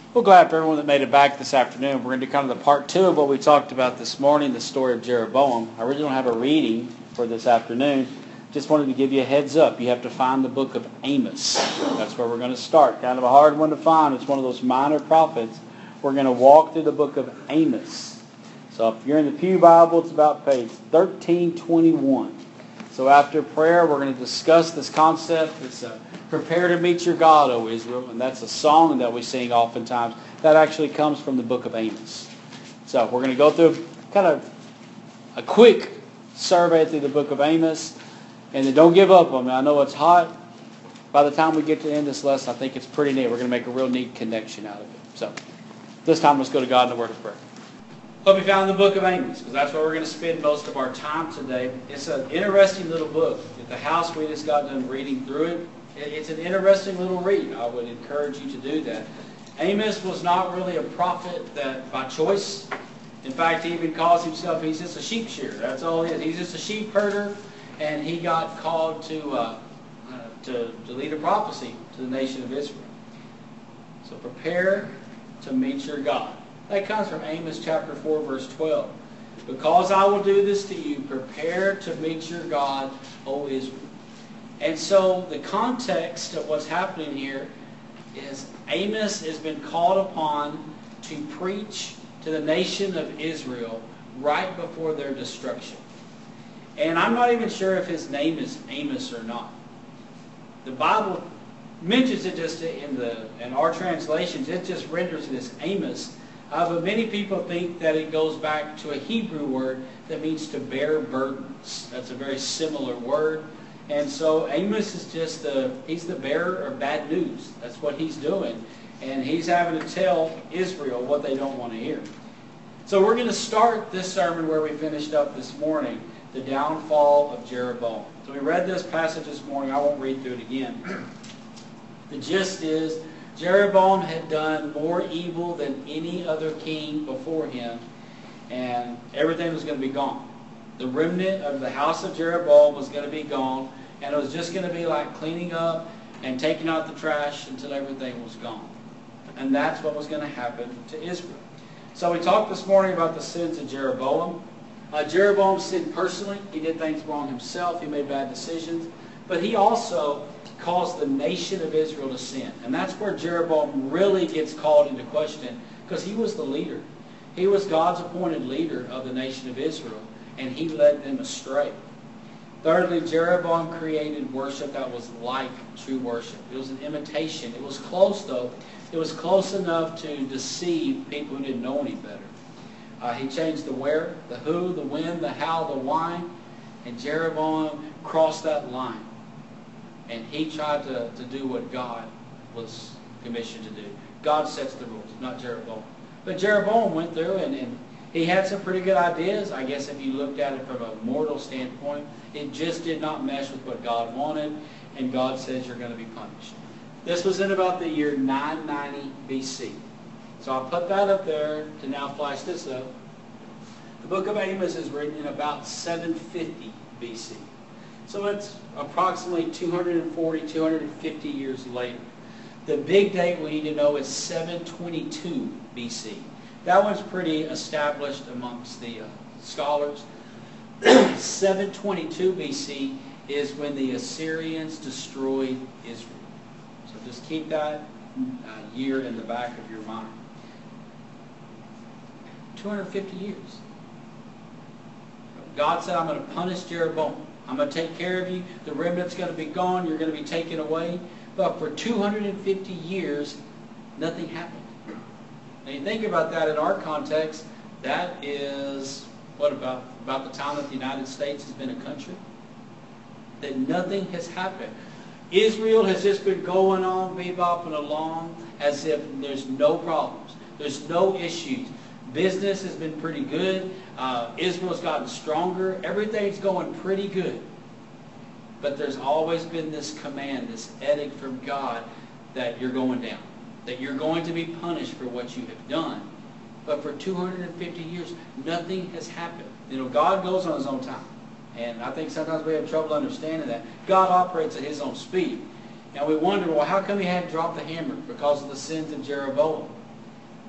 We're glad for everyone that made it back this afternoon. We're going to do kind of the part two of what we talked about this morning, the story of Jeroboam. I really don't have a reading for this afternoon. Just wanted to give you a heads up. You have to find the book of Amos. That's where we're going to start. Kind of a hard one to find. It's one of those minor prophets. We're going to walk through the book of Amos. So if you're in the Pew Bible, it's about page 1321. So after prayer, we're going to discuss this concept. It's prepare to meet your God, O Israel. And that's a song that we sing oftentimes. That actually comes from the book of Amos. So we're going to go through kind of a quick survey through the book of Amos. And then don't give up on me. I know it's hot. By the time we get to the end of this lesson, I think it's pretty neat. We're going to make a real neat connection out of it. So this time, let's go to God in the word of prayer. Hope you found the book of Amos, because that's where we're going to spend most of our time today. It's an interesting little book. At the house, we just got done reading through it. It's an interesting little read. I would encourage you to do that. Amos was not really a prophet that by choice. In fact, he even calls himself, he's just a sheep shearer. That's all he is. He's just a sheep herder, and he got called to lead a prophecy to the nation of Israel. So prepare to meet your God. That comes from Amos chapter 4, verse 12. Because I will do this to you, prepare to meet your God, O Israel. And so the context of what's happening here is Amos has been called upon to preach to the nation of Israel right before their destruction. And I'm not even sure if his name is Amos or not. The Bible mentions it just in our translations. It just renders it as Amos. But many people think that it goes back to a Hebrew word that means to bear burdens. That's a very similar word. And so Amos is just he's the bearer of bad news. That's what he's doing. And he's having to tell Israel what they don't want to hear. So we're going to start this sermon where we finished up this morning, the downfall of Jeroboam. So we read this passage this morning. I won't read through it again. The gist is Jeroboam had done more evil than any other king before him, and everything was going to be gone. The remnant of the house of Jeroboam was going to be gone, and it was just going to be like cleaning up and taking out the trash until everything was gone. And that's what was going to happen to Israel. So we talked this morning about the sins of Jeroboam. Jeroboam sinned personally. He did things wrong himself. He made bad decisions. But he also caused the nation of Israel to sin. And that's where Jeroboam really gets called into question, because he was the leader. He was God's appointed leader of the nation of Israel, and he led them astray. Thirdly, Jeroboam created worship that was like true worship. It was an imitation. It was close, though. It was close enough to deceive people who didn't know any better. He changed the where, the who, the when, the how, the why, and Jeroboam crossed that line. And he tried to do what God was commissioned to do. God sets the rules, not Jeroboam. But Jeroboam went through and he had some pretty good ideas. I guess if you looked at it from a mortal standpoint, it just did not mesh with what God wanted. And God says you're going to be punished. This was in about the year 990 BC. So I'll put that up there to now flash this up. The book of Amos is written in about 750 BC. So it's approximately 240, 250 years later. The big date we need to know is 722 BC. That one's pretty established amongst the scholars. 722 BC is when the Assyrians destroyed Israel. So just keep that year in the back of your mind. 250 years. God said, I'm going to punish Jeroboam. I'm going to take care of you. The remnant's going to be gone. You're going to be taken away. But for 250 years, nothing happened. Now you think about that in our context, that is, what about the time that the United States has been a country? That nothing has happened. Israel has just been going on, bebopping along, as if there's no problems. There's no issues. Business has been pretty good. Israel's gotten stronger. Everything's going pretty good. But there's always been this command, this edict from God that you're going down. That you're going to be punished for what you have done. But for 250 years, nothing has happened. You know, God goes on His own time. And I think sometimes we have trouble understanding that. God operates at His own speed. And we wonder, well, how come He hadn't dropped the hammer? Because of the sins of Jeroboam.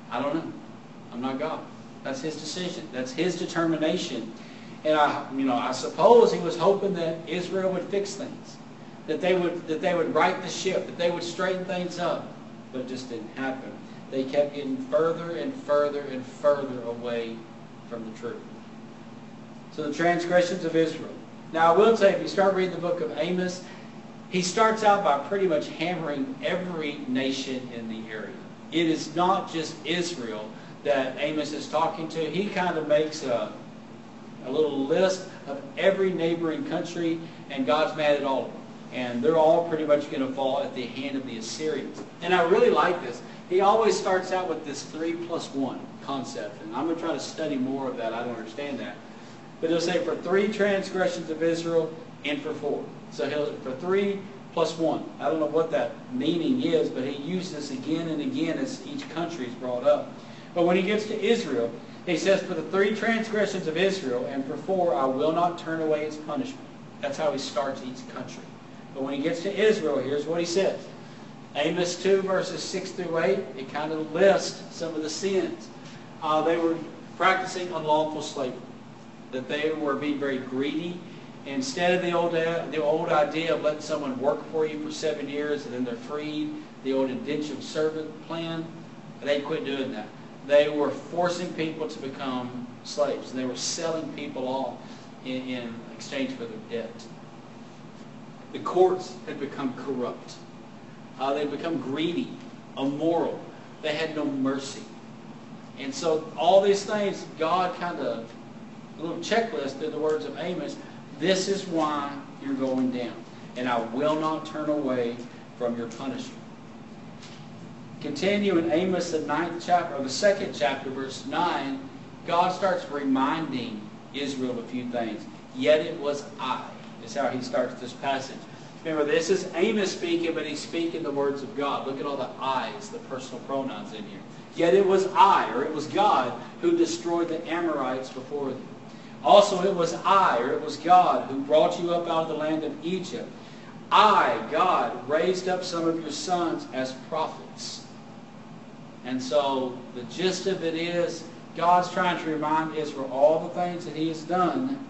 I don't know. I'm not God. That's his decision. That's his determination. And I suppose he was hoping that Israel would fix things, that they would right the ship, that they would straighten things up. But it just didn't happen. They kept getting further and further and further away from the truth. So the transgressions of Israel. Now I will say, if you start reading the book of Amos, he starts out by pretty much hammering every nation in the area. It is not just Israel that Amos is talking to. He kind of makes a little list of every neighboring country, and God's mad at all of them. And they're all pretty much going to fall at the hand of the Assyrians. And I really like this. He always starts out with this 3+1 concept. And I'm going to try to study more of that. I don't understand that. But he'll say for 3 transgressions of Israel and for 4. So for 3+1. I don't know what that meaning is, but he uses this again and again as each country is brought up. But when he gets to Israel, he says, for the 3 transgressions of Israel and for 4, I will not turn away its punishment. That's how he starts each country. But when he gets to Israel, here's what he says. Amos 2, verses 6 through 8, it kind of lists some of the sins. They were practicing unlawful slavery. That they were being very greedy. Instead of the old idea of letting someone work for you for 7 years and then they're freed, the old indentured servant plan, they quit doing that. They were forcing people to become slaves. They were selling people off in exchange for their debt. The courts had become corrupt. They'd become greedy, immoral. They had no mercy. And so all these things, God kind of, a little checklist through the words of Amos, this is why you're going down. And I will not turn away from your punishment. Continue in Amos, the 9th chapter, or the 2nd chapter, verse 9, God starts reminding Israel of a few things. Yet it was I, is how he starts this passage. Remember, this is Amos speaking, but he's speaking the words of God. Look at all the I's, the personal pronouns in here. Yet it was I, or it was God, who destroyed the Amorites before you. Also it was I, or it was God, who brought you up out of the land of Egypt. I, God, raised up some of your sons as prophets. And so the gist of it is, God's trying to remind Israel all the things that he has done,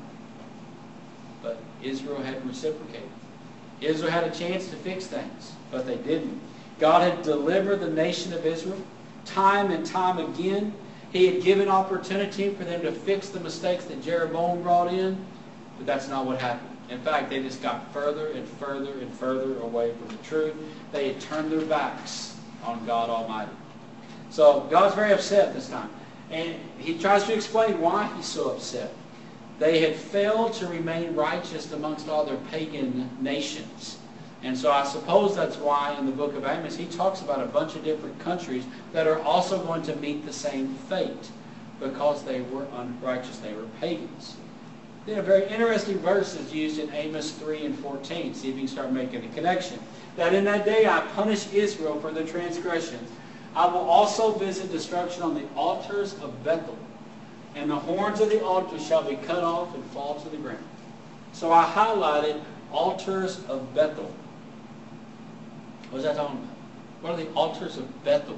but Israel hadn't reciprocated. Israel had a chance to fix things, but they didn't. God had delivered the nation of Israel time and time again. He had given opportunity for them to fix the mistakes that Jeroboam brought in, but that's not what happened. In fact, they just got further and further and further away from the truth. They had turned their backs on God Almighty. So God's very upset this time. And he tries to explain why he's so upset. They had failed to remain righteous amongst all their pagan nations. And so I suppose that's why in the book of Amos he talks about a bunch of different countries that are also going to meet the same fate because they were unrighteous, they were pagans. Then a very interesting verse is used in Amos 3 and 14. See if you can start making a connection. That in that day I punish Israel for their transgressions. I will also visit destruction on the altars of Bethel, and the horns of the altar shall be cut off and fall to the ground. So I highlighted altars of Bethel. What is that talking about? What are the altars of Bethel?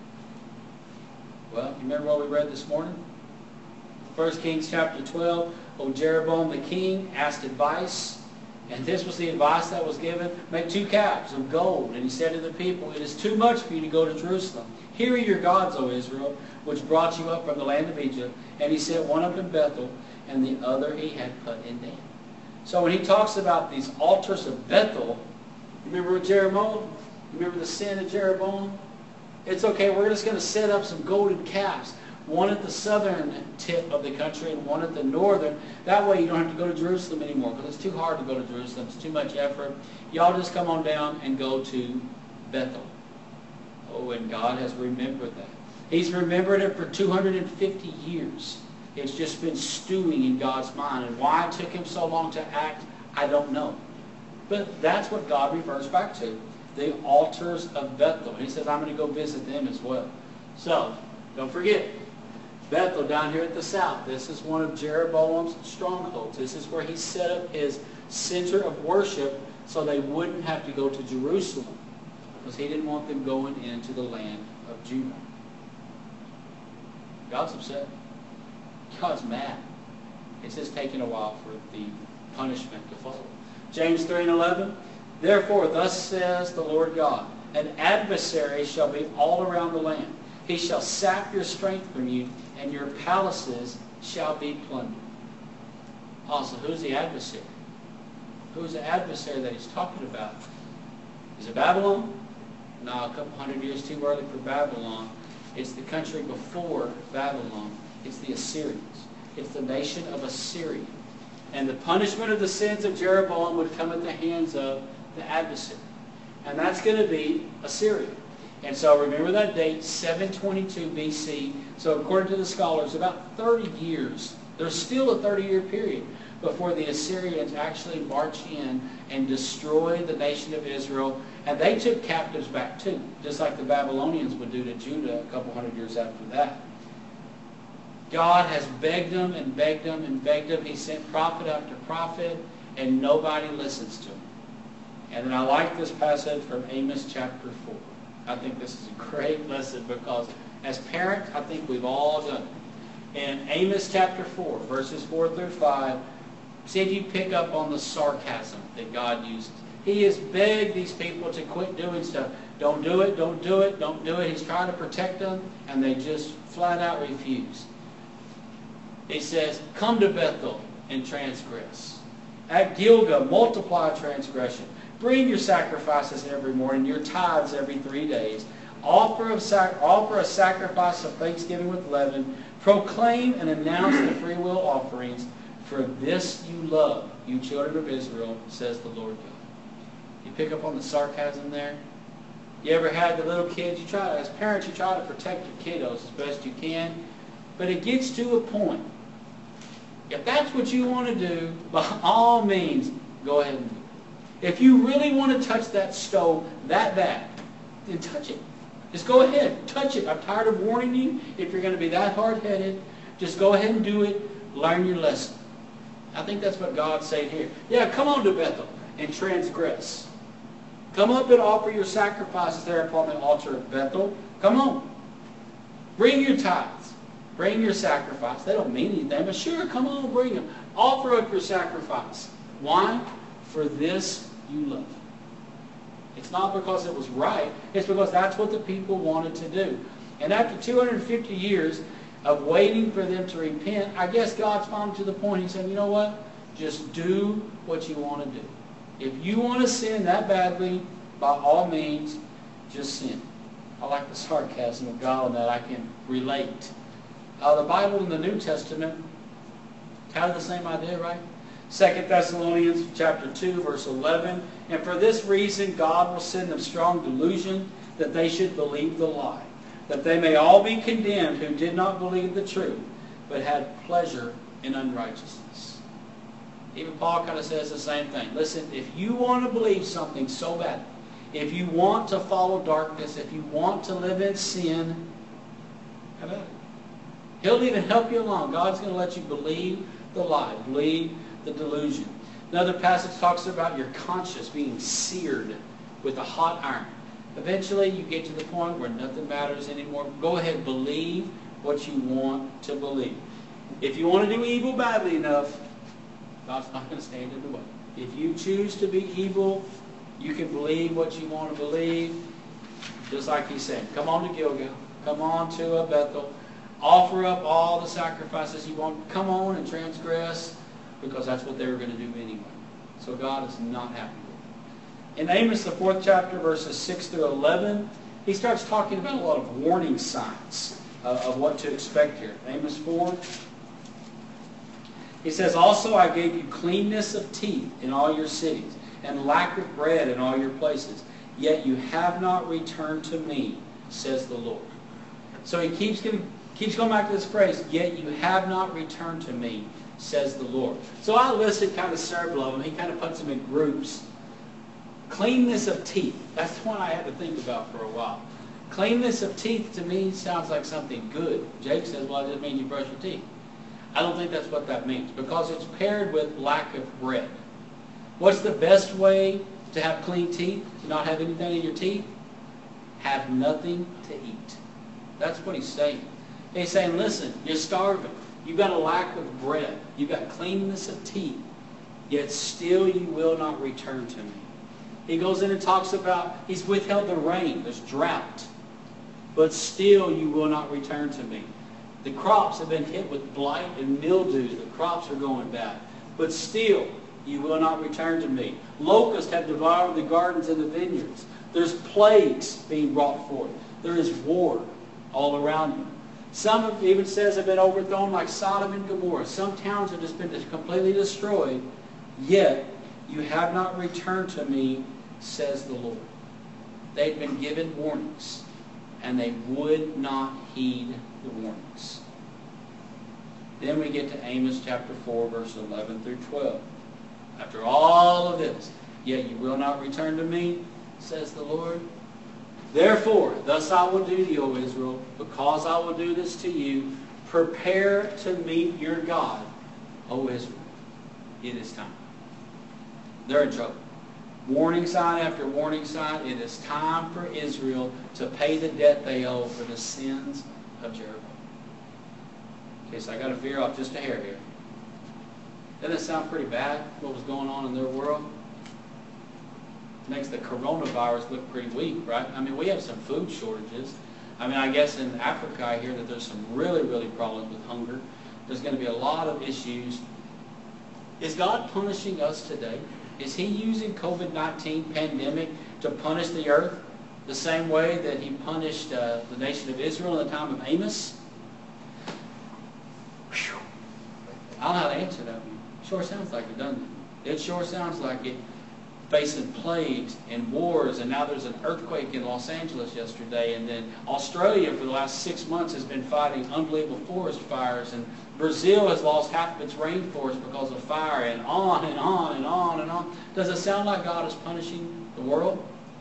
Well, you remember what we read this morning? 1 Kings chapter 12. O Jeroboam the king asked advice, and this was the advice that was given. Make 2 calves of gold. And he said to the people, it is too much for you to go to Jerusalem. Here are your gods, O Israel, which brought you up from the land of Egypt. And he set one up in Bethel, and the other he had put in Dan. So when he talks about these altars of Bethel, remember Jeroboam? Remember the sin of Jeroboam? It's okay, we're just going to set up some golden calves. One at the southern tip of the country and one at the northern. That way you don't have to go to Jerusalem anymore because it's too hard to go to Jerusalem. It's too much effort. Y'all just come on down and go to Bethel. Oh, and God has remembered that. He's remembered it for 250 years. It's just been stewing in God's mind. And why it took him so long to act, I don't know. But that's what God refers back to. The altars of Bethel. He says, I'm going to go visit them as well. So, don't forget, Bethel down here at the south. This is one of Jeroboam's strongholds. This is where he set up his center of worship so they wouldn't have to go to Jerusalem because he didn't want them going into the land of Judah. God's upset. God's mad. It's just taking a while for the punishment to follow. James 3:11, therefore thus says the Lord God, an adversary shall be all around the land. He shall sap your strength from you, and your palaces shall be plundered. Also, who's the adversary? Who's the adversary that he's talking about? Is it Babylon? No, a couple hundred years too early for Babylon. It's the country before Babylon. It's the Assyrians. It's the nation of Assyria. And the punishment of the sins of Jeroboam would come at the hands of the adversary. And that's going to be Assyria. And so remember that date, 722 BC. So according to the scholars, about 30 years. There's still a 30-year period before the Assyrians actually march in and destroy the nation of Israel. And they took captives back too, just like the Babylonians would do to Judah a couple hundred years after that. God has begged them and begged them and begged them. He sent prophet after prophet, and nobody listens to him. And then I like this passage from Amos chapter 4. I think this is a great lesson because as parents, I think we've all done it. In Amos chapter 4, verses 4 through 5, see if you pick up on the sarcasm that God uses. He has begged these people to quit doing stuff. Don't do it, don't do it, don't do it. He's trying to protect them, and they just flat out refuse. He says, come to Bethel and transgress. At Gilgal, multiply transgression. Bring your sacrifices every morning, your tithes every 3 days. Offer a sacrifice of thanksgiving with leaven. Proclaim and announce the freewill offerings. For this you love, you children of Israel, says the Lord God. You pick up on the sarcasm there? You ever had the little kids? As parents, you try to protect your kiddos as best you can. But it gets to a point. If that's what you want to do, by all means, go ahead and do it. If you really want to touch that stove that bad, then touch it. Just go ahead, touch it. I'm tired of warning you. If you're going to be that hard-headed, just go ahead and do it. Learn your lesson. I think that's what God's saying here. Yeah, come on to Bethel and transgress. Come up and offer your sacrifices there upon the altar of Bethel. Come on. Bring your tithes. Bring your sacrifice. They don't mean anything, but sure, come on, bring them. Offer up your sacrifice. Why? For this you love. It's not because it was right. It's because that's what the people wanted to do. And after 250 years of waiting for them to repent, I guess God's finally to the point. He said, you know what? Just do what you want to do. If you want to sin that badly, by all means, just sin. I like the sarcasm of God on that. I can relate. The Bible in the New Testament, kind of the same idea, right? 2 Thessalonians chapter 2, verse 11. And for this reason God will send them strong delusion that they should believe the lie, that they may all be condemned who did not believe the truth, but had pleasure in unrighteousness. Even Paul kind of says the same thing. Listen, if you want to believe something so bad, if you want to follow darkness, if you want to live in sin, how about it? He'll even help you along. God's going to let you believe the lie, believe the delusion. Another passage talks about your conscience being seared with a hot iron. Eventually you get to the point where nothing matters anymore. Go ahead and believe what you want to believe. If you want to do evil badly enough, God's not going to stand in the way. If you choose to be evil, you can believe what you want to believe. Just like he said, come on to Gilgal. Come on to Bethel. Offer up all the sacrifices you want. Come on and transgress, because that's what they were going to do anyway. So God is not happy with it. In Amos, the 4th chapter, verses 6 through 11, he starts talking about a lot of warning signs of what to expect here. Amos 4. He says, also I gave you cleanness of teeth in all your cities, and lack of bread in all your places. Yet you have not returned to me, says the Lord. So he keeps going back to this phrase, yet you have not returned to me, says the Lord. So I listed kind of several of them. He kind of puts them in groups. Cleanness of teeth. That's one I had to think about for a while. Cleanness of teeth to me sounds like something good. Jake says, well, it doesn't mean you brush your teeth. I don't think that's what that means, because it's paired with lack of bread. What's the best way to have clean teeth, to not have anything in your teeth? Have nothing to eat. That's what he's saying. He's saying, listen, you're starving. You've got a lack of bread. You've got cleanness of teeth. Yet still you will not return to me. He goes in and talks about he's withheld the rain. There's drought. But still you will not return to me. The crops have been hit with blight and mildew. The crops are going bad. But still you will not return to me. Locusts have devoured the gardens and the vineyards. There's plagues being brought forth. There is war all around you. Some even says have been overthrown like Sodom and Gomorrah. Some towns have just been completely destroyed. Yet you have not returned to me, says the Lord. They'd been given warnings, and they would not heed the warnings. Then we get to Amos chapter 4, verse 11 through 12. After all of this, yet you will not return to me, says the Lord. Therefore, thus I will do to you, O Israel, because I will do this to you. Prepare to meet your God, O Israel. It is time. They're in trouble. Warning sign after warning sign. It is time for Israel to pay the debt they owe for the sins of Jeroboam. Okay, so I got to veer off just a hair here. Doesn't it sound pretty bad, what was going on in their world? Makes the coronavirus look pretty weak, right? I mean, we have some food shortages. I mean, I guess in Africa I hear that there's some really, really problems with hunger. There's going to be a lot of issues. Is God punishing us today? Is He using COVID-19 pandemic to punish the earth the same way that He punished the nation of Israel in the time of Amos? Whew. I don't know how to answer that one. Sure sounds like it, doesn't it? It sure sounds like it. Facing plagues and wars, and now there's an earthquake in Los Angeles yesterday, and then Australia for the last 6 months has been fighting unbelievable forest fires, and Brazil has lost half of its rainforest because of fire, and on and on and on and on. Does it sound like God is punishing the world?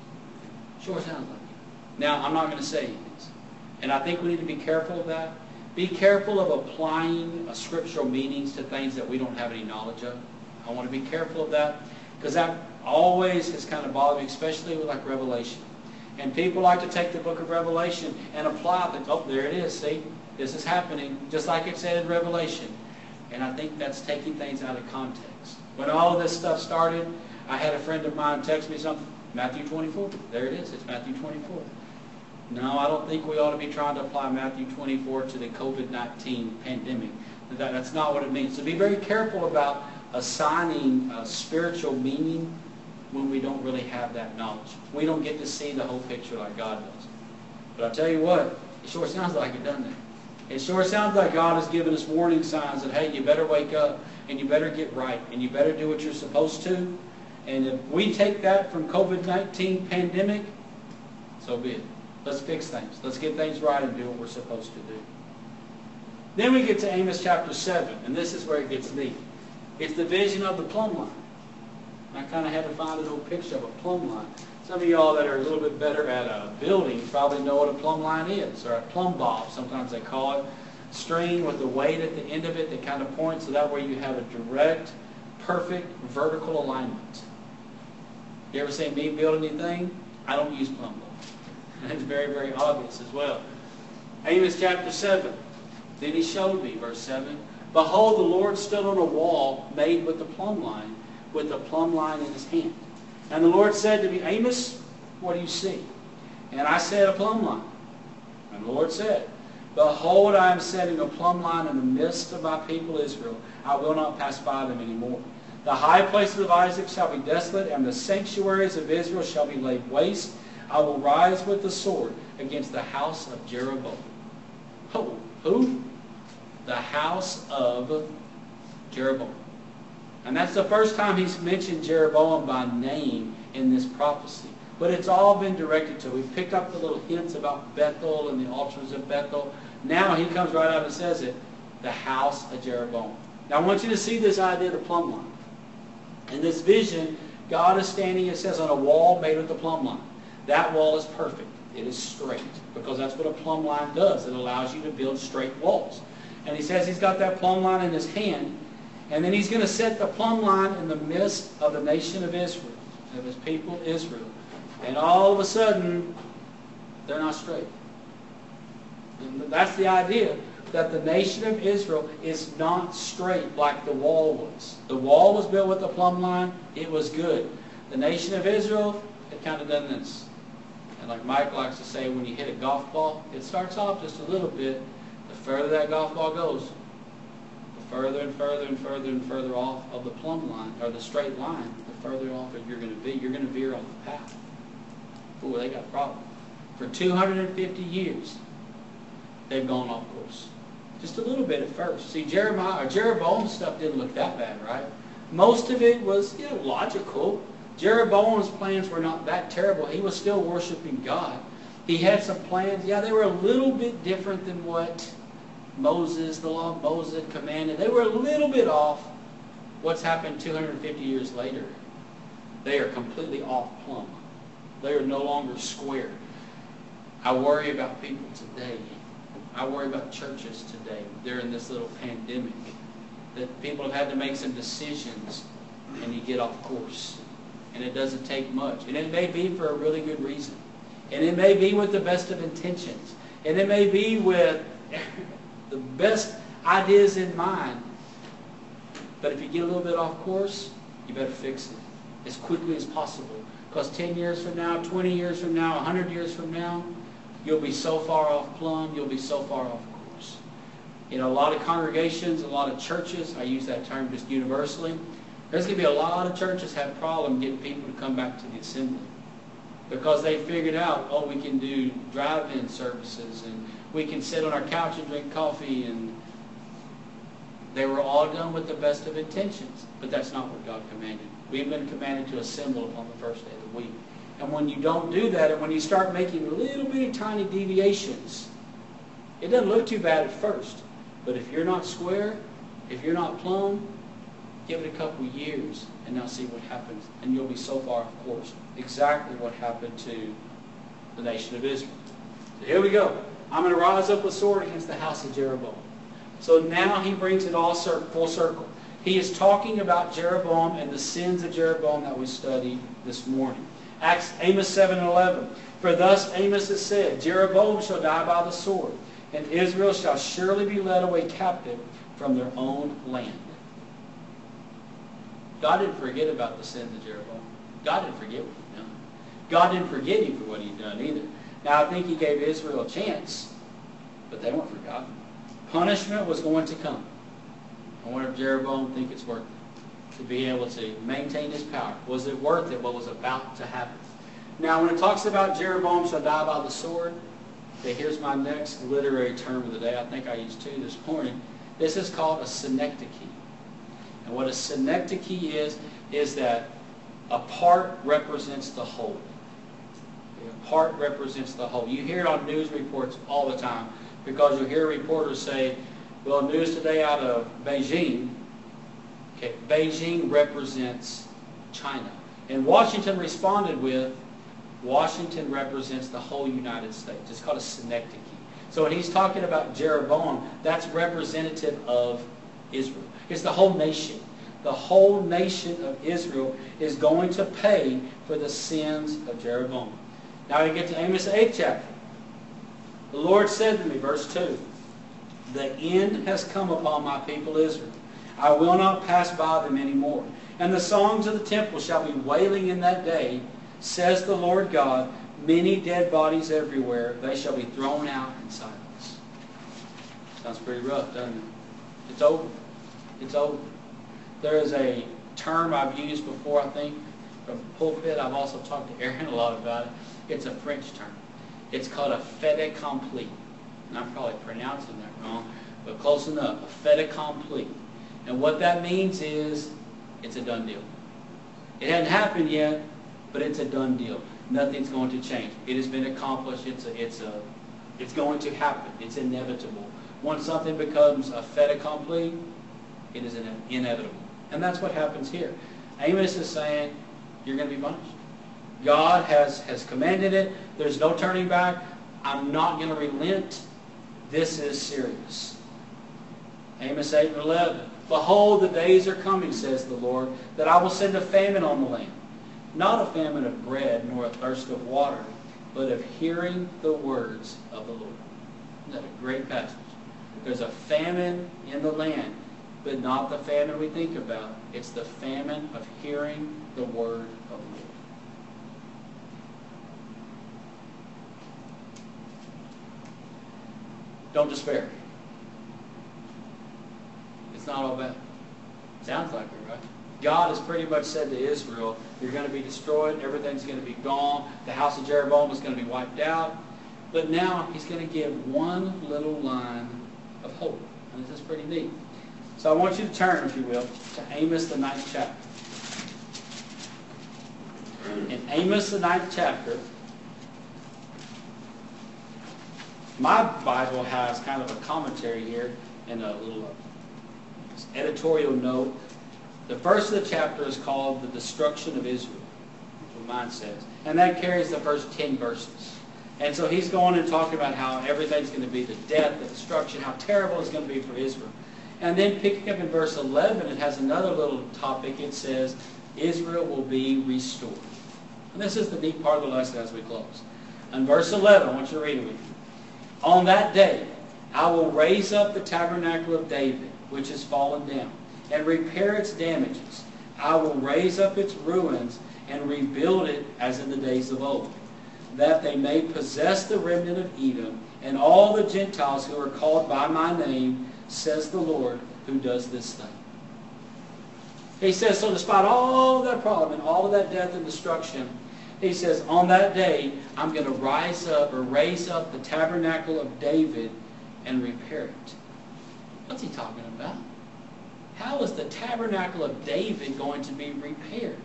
Sure sounds like it. Now, I'm not going to say it is. And I think we need to be careful of that. Be careful of applying scriptural meanings to things that we don't have any knowledge of. I want to be careful of that, because that always has kind of bothered me, especially with like Revelation. And people like to take the book of Revelation and apply it. Oh, there it is. See, this is happening, just like it said in Revelation. And I think that's taking things out of context. When all of this stuff started, I had a friend of mine text me something. Matthew 24. There it is. It's Matthew 24. No, I don't think we ought to be trying to apply Matthew 24 to the COVID-19 pandemic. That's not what it means. So be very careful about assigning spiritual meaning when we don't really have that knowledge. We don't get to see the whole picture like God does. But I'll tell you what, it sure sounds like it, doesn't it? It sure sounds like God has given us warning signs that, hey, you better wake up, and you better get right, and you better do what you're supposed to. And if we take that from COVID-19 pandemic, so be it. Let's fix things. Let's get things right and do what we're supposed to do. Then we get to Amos chapter 7, and this is where it gets neat. It's the vision of the plumb line. I kind of had to find an old picture of a plumb line. Some of y'all that are a little bit better at building probably know what a plumb line is, or a plumb bob, sometimes they call it. String with the weight at the end of it that kind of points, so that way you have a direct, perfect, vertical alignment. You ever seen me build anything? I don't use plumb bobs. And it's very, very obvious as well. Amos chapter 7. Then he showed me, verse 7, Behold, the Lord stood on a wall made with the plumb line in his hand. And the Lord said to me, Amos, what do you see? And I said, a plumb line. And the Lord said, Behold, I am setting a plumb line in the midst of my people Israel. I will not pass by them anymore. The high places of Isaac shall be desolate, and the sanctuaries of Israel shall be laid waste. I will rise with the sword against the house of Jeroboam. Oh, who? The house of Jeroboam. And that's the first time he's mentioned Jeroboam by name in this prophecy. But it's all been directed to. We've picked up the little hints about Bethel and the altars of Bethel. Now he comes right out and says it, the house of Jeroboam. Now I want you to see this idea of the plumb line. In this vision, God is standing, it says, on a wall made with the plumb line. That wall is perfect. It is straight. Because that's what a plumb line does. It allows you to build straight walls. And he says he's got that plumb line in his hand. And then he's going to set the plumb line in the midst of the nation of Israel, of his people Israel. And all of a sudden, they're not straight. That's the idea, that the nation of Israel is not straight like the wall was. The wall was built with a plumb line. It was good. The nation of Israel had kind of done this. And like Mike likes to say, when you hit a golf ball, it starts off just a little bit. The further that golf ball goes, the further and further and further and further off of the plumb line, or the straight line, the further off you're going to be. You're going to veer off the path. Ooh, they got a problem. For 250 years, they've gone off course. Just a little bit at first. See, Jeroboam's stuff didn't look that bad, right? Most of it was, logical. Jeroboam's plans were not that terrible. He was still worshiping God. He had some plans. Yeah, they were a little bit different than what Moses, the law of Moses had commanded. They were a little bit off. What's happened 250 years later? They are completely off plumb. They are no longer square. I worry about people today. I worry about churches today during this little pandemic. That people have had to make some decisions and you get off course. And it doesn't take much. And it may be for a really good reason. And it may be with the best of intentions. And it may be with the best ideas in mind. But if you get a little bit off course, you better fix it as quickly as possible. Because 10 years from now, 20 years from now, 100 years from now, you'll be so far off plumb, you'll be so far off course. A lot of congregations, a lot of churches, I use that term just universally, there's going to be a lot of churches have problem getting people to come back to the assembly. Because they figured out, we can do drive-in services, and we can sit on our couch and drink coffee, and they were all done with the best of intentions. But that's not what God commanded. We've been commanded to assemble upon the first day of the week. And when you don't do that, and when you start making little bitty tiny deviations, it doesn't look too bad at first. But if you're not square, if you're not plumb, give it a couple years and now see what happens. And you'll be so far off course. Exactly what happened to the nation of Israel. So here we go. I'm going to rise up with sword against the house of Jeroboam. So now he brings it all full circle. He is talking about Jeroboam and the sins of Jeroboam that we studied this morning. Amos 7:11. For thus Amos has said, Jeroboam shall die by the sword, and Israel shall surely be led away captive from their own land. God didn't forget about the sins of Jeroboam. God didn't forget what he'd done. God didn't forget him for what he'd done either. Now I think he gave Israel a chance, but they weren't forgotten. Punishment was going to come. I wonder if Jeroboam think it's worth it to be able to maintain his power. Was it worth it what was about to happen? Now when it talks about Jeroboam shall die by the sword, okay, here's my next literary term of the day. I think I used two this morning. This is called a synecdoche. And what a synecdoche is that a part represents the whole. A part represents the whole. You hear it on news reports all the time because you'll hear reporters say, well, news today out of Beijing. Okay, Beijing represents China. And Washington responded with, Washington represents the whole United States. It's called a synecdoche. So when he's talking about Jeroboam, that's representative of Israel. It's the whole nation. The whole nation of Israel is going to pay for the sins of Jeroboam. Now we get to Amos 8th chapter. The Lord said to me, verse 2, the end has come upon my people Israel. I will not pass by them anymore. And the songs of the temple shall be wailing in that day, says the Lord God, many dead bodies everywhere. They shall be thrown out in silence. Sounds pretty rough, doesn't it? It's over. It's over. There is a term I've used before, I think, from the pulpit. I've also talked to Aaron a lot about it. It's a French term. It's called a fait accompli. And I'm probably pronouncing that wrong, but close enough. A fait accompli. And what that means is it's a done deal. It hasn't happened yet, but it's a done deal. Nothing's going to change. It has been accomplished. It's going to happen. It's inevitable. Once something becomes a fait accompli, it is inevitable. And that's what happens here. Amos is saying, you're going to be punished. God has commanded it. There's no turning back. I'm not going to relent. This is serious. Amos 8:11. Behold, the days are coming, says the Lord, that I will send a famine on the land. Not a famine of bread, nor a thirst of water, but of hearing the words of the Lord. Isn't that a great passage. There's a famine in the land, but not the famine we think about. It's the famine of hearing the word of the Lord. Don't despair. It's not all bad. Sounds like it, right? God has pretty much said to Israel, you're going to be destroyed, everything's going to be gone, the house of Jeroboam is going to be wiped out. But now he's going to give one little line of hope. And this is pretty neat. So I want you to turn, if you will, to Amos, the 9th chapter. In Amos, the 9th chapter, my Bible has kind of a commentary here and a little editorial note. The first of the chapter is called The Destruction of Israel, what mine says. And that carries the first 10 verses. And so he's going and talking about how everything's going to be the death, the destruction, how terrible it's going to be for Israel. And then picking up in verse 11, it has another little topic. It says, Israel will be restored. And this is the neat part of the lesson as we close. In verse 11, I want you to read it with me. On that day, I will raise up the tabernacle of David, which has fallen down, and repair its damages. I will raise up its ruins and rebuild it as in the days of old, that they may possess the remnant of Edom and all the Gentiles who are called by my name, says the Lord who does this thing. He says, so despite all of that problem and all of that death and destruction, he says, on that day, I'm going to raise up the tabernacle of David and repair it. What's he talking about? How is the tabernacle of David going to be repaired?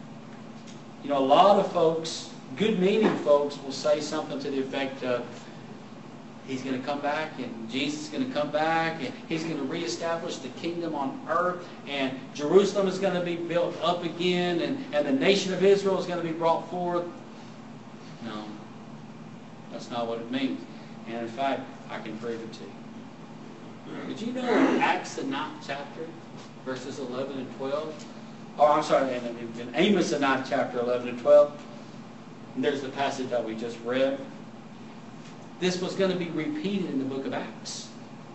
You know, a lot of folks, good-meaning folks, will say something to the effect of, he's going to come back, and Jesus is going to come back, and he's going to reestablish the kingdom on earth, and Jerusalem is going to be built up again, and the nation of Israel is going to be brought forth. No, that's not what it means. And in fact, I can prove it to you. Did you know in Acts the 9th chapter, verses 11 and 12? Oh, I'm sorry, in Amos the 9th chapter, 11 and 12. And there's the passage that we just read. This was going to be repeated in the book of Acts.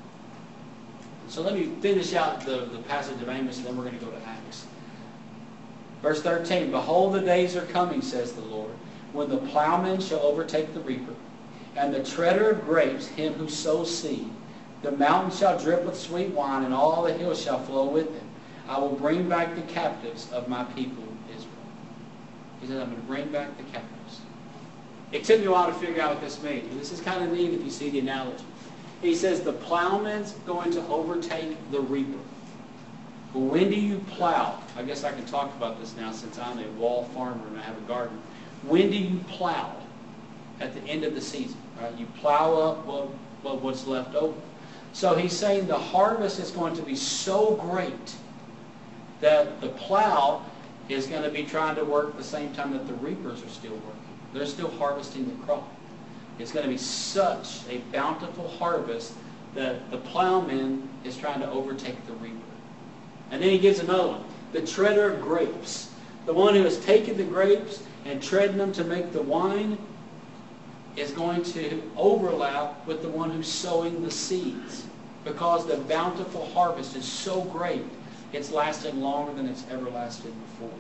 So let me finish out the passage of Amos, and then we're going to go to Acts. Verse 13, behold, the days are coming, says the Lord, when the plowman shall overtake the reaper, and the treader of grapes him who sows seed. The mountains shall drip with sweet wine, and all the hills shall flow with it. I will bring back the captives of my people, Israel. He says, I'm going to bring back the captives. It took me a while to figure out what this means. But this is kind of neat if you see the analogy. He says the plowman's going to overtake the reaper. Well, when do you plow? I guess I can talk about this now since I'm a wall farmer and I have a garden. When do you plow? At the end of the season. Right? You plow up what's left over. So he's saying the harvest is going to be so great that the plow is going to be trying to work at the same time that the reapers are still working. They're still harvesting the crop. It's going to be such a bountiful harvest that the plowman is trying to overtake the reaper. And then he gives another one. The treader of grapes. The one who has taken the grapes and treading them to make the wine is going to overlap with the one who's sowing the seeds. Because the bountiful harvest is so great, it's lasting longer than it's ever lasted before.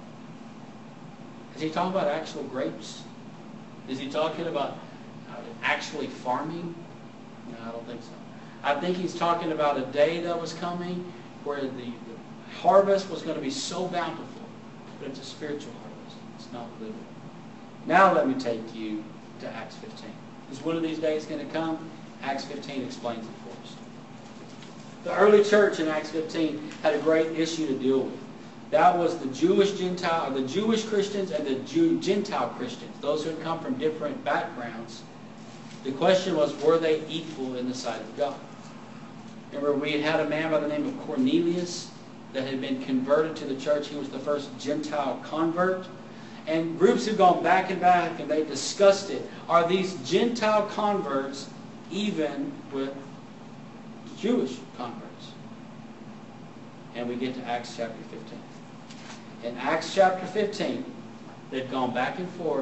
Is he talking about actual grapes? Is he talking about actually farming? No, I don't think so. I think he's talking about a day that was coming where the harvest was going to be so bountiful, but it's a spiritual harvest. It's not literal. Now let me take you to Acts 15. Is one of these days going to come? Acts 15 explains it for us. The early church in Acts 15 had a great issue to deal with. That was the Jewish Christians and the Gentile Christians, those who had come from different backgrounds. The question was, were they equal in the sight of God? Remember, we had a man by the name of Cornelius that had been converted to the church. He was the first Gentile convert. And groups had gone back and back, and they discussed it. Are these Gentile converts even with Jewish converts? And we get to Acts chapter 15. In Acts chapter 15, they've gone back and forth,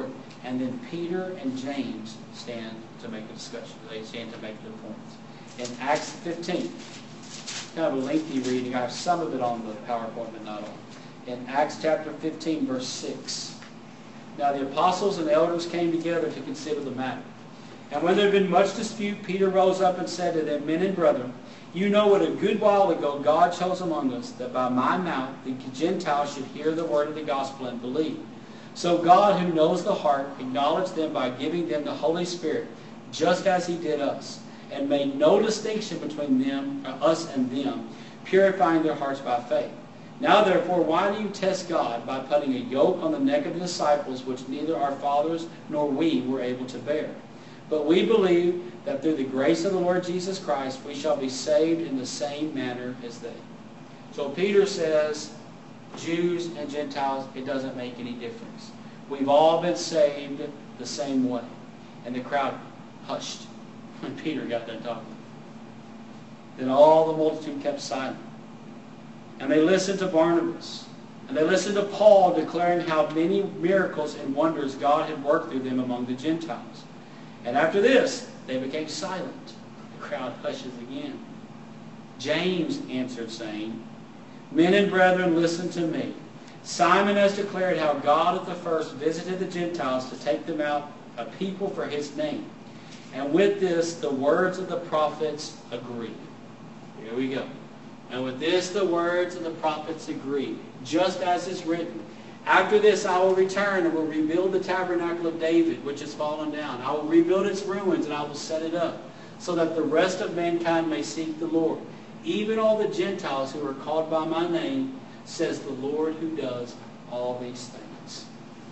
And then Peter and James stand to make a discussion. They stand to make their points. In Acts 15, kind of a lengthy reading. I have some of it on the PowerPoint, but not all. In Acts chapter 15, verse 6. Now the apostles and elders came together to consider the matter. And when there had been much dispute, Peter rose up and said to them, Men and brethren, you know what a good while ago God chose among us, that by my mouth the Gentiles should hear the word of the gospel and believe. So God, who knows the heart, acknowledged them by giving them the Holy Spirit, just as he did us, and made no distinction between them, us and them, purifying their hearts by faith. Now therefore, why do you test God by putting a yoke on the neck of the disciples, which neither our fathers nor we were able to bear? But we believe that through the grace of the Lord Jesus Christ, we shall be saved in the same manner as they. So Peter says, Jews and Gentiles, it doesn't make any difference. We've all been saved the same way. And the crowd hushed when Peter got done talking. Then all the multitude kept silent. And they listened to Barnabas. And they listened to Paul declaring how many miracles and wonders God had worked through them among the Gentiles. And after this, they became silent. The crowd hushes again. James answered, saying, Men and brethren, listen to me. Simon has declared how God at the first visited the Gentiles to take them out a people for his name. And with this, the words of the prophets agree. Here we go. And with this, the words of the prophets agree, just as is written. After this I will return and will rebuild the tabernacle of David, which has fallen down. I will rebuild its ruins, and I will set it up, so that the rest of mankind may seek the Lord. Even all the Gentiles who are called by my name, says the Lord who does all these things.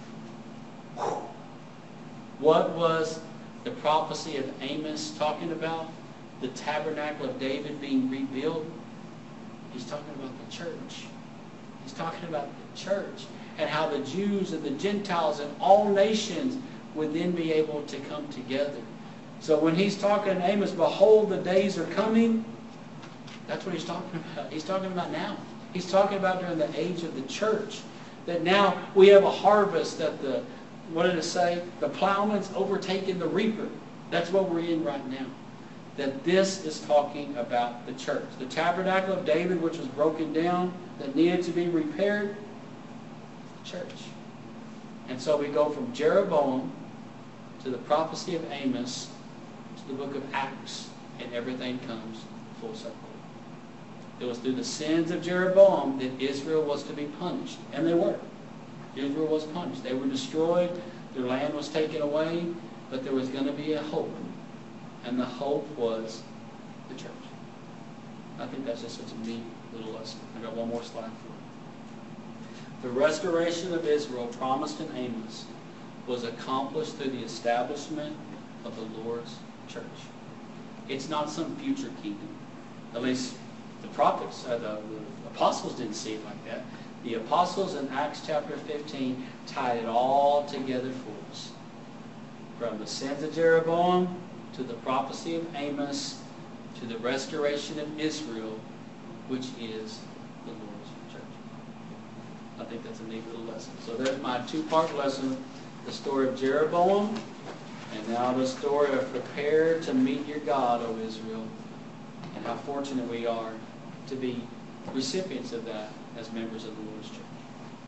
What was the prophecy of Amos talking about? The tabernacle of David being rebuilt? He's talking about the church. He's talking about the church and how the Jews and the Gentiles and all nations would then be able to come together. So when he's talking to Amos, behold, the days are coming, that's what he's talking about. He's talking about now. He's talking about during the age of the church. That now we have a harvest that what did it say? The plowman's overtaken the reaper. That's what we're in right now. That this is talking about the church. The tabernacle of David, which was broken down, that needed to be repaired, church. And so we go from Jeroboam to the prophecy of Amos to the book of Acts, and everything comes full circle. It was through the sins of Jeroboam that Israel was to be punished. And they were. Israel was punished. They were destroyed. Their land was taken away. But there was going to be a hope. And the hope was the church. I think that's just such a neat little lesson. I got one more slide for you. The restoration of Israel promised in Amos was accomplished through the establishment of the Lord's church. It's not some future kingdom. At least the prophets, the apostles didn't see it like that. The apostles in Acts chapter 15 tied it all together for us. From the sins of Jeroboam to the prophecy of Amos to the restoration of Israel, which is the Lord's church. I think that's a neat little lesson. So there's my two-part lesson, the story of Jeroboam, and now the story of prepare to meet your God, O Israel, and how fortunate we are to be recipients of that as members of the Lord's church.